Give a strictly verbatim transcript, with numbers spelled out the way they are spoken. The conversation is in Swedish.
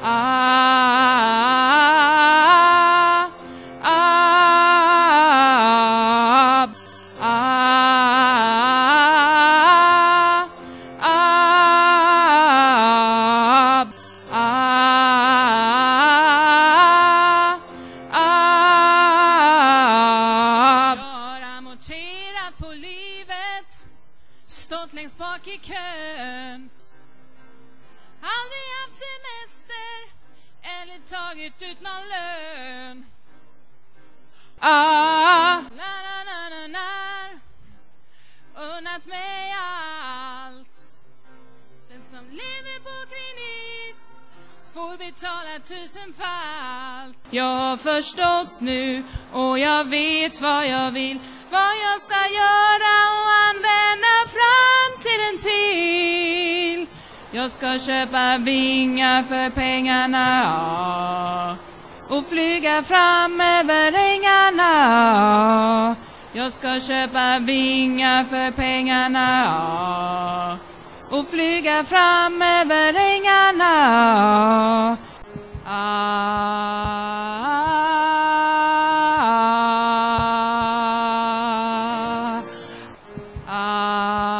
Stått längst bak i kön, aldrig haft semester eller tagit ut någon lön. Ah, na na na na na, unnat mig allt. Den som lever på kredit får betala tusenfalt. Jag har förstått nu och jag vet vad jag vill, vad jag ska göra och använda framtiden till. Jag ska köpa vingar för pengarna, ja, och flyga fram över ängarna. Jag ska köpa vingar för pengarna, ja, och flyga fram över ängarna. Ah. Ah